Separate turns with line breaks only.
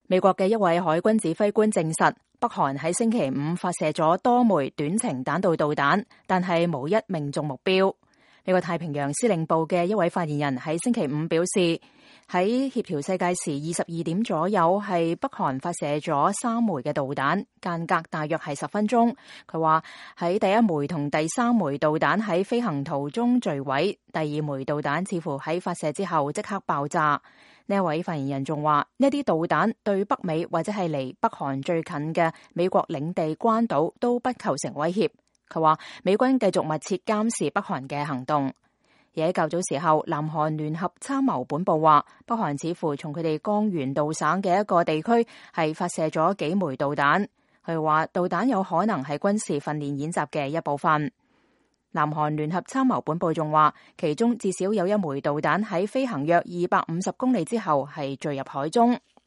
美國嘅一位海軍指揮官證實，北韓喺星期五發射咗多枚短程彈道導彈，但係無一命中目標。美國太平洋司令部嘅一位發言人喺星期五表示，喺協調世界時22點左右，係北韓發射咗3枚嘅導彈，間隔大約係10分鐘。佢話喺第1枚同第3枚導彈喺飛行途中墜毀，第2枚導彈似乎喺發射之後即刻爆炸。呢一位發言人仲話，呢啲導彈對北美或者係離北韓最近嘅美國領地關島都不構成威脅。佢話美軍繼續密切監視北韓嘅行動。而喺較早時候，南韓聯合參謀本部話，北韓似乎從佢哋江原道省嘅一個地區係發射咗幾枚導彈。佢話導彈有可能係軍事訓練演習嘅一部分。南韓聯合參謀本部仲話，其中至少有1枚導彈喺飛行約250公里之後係墜入海中。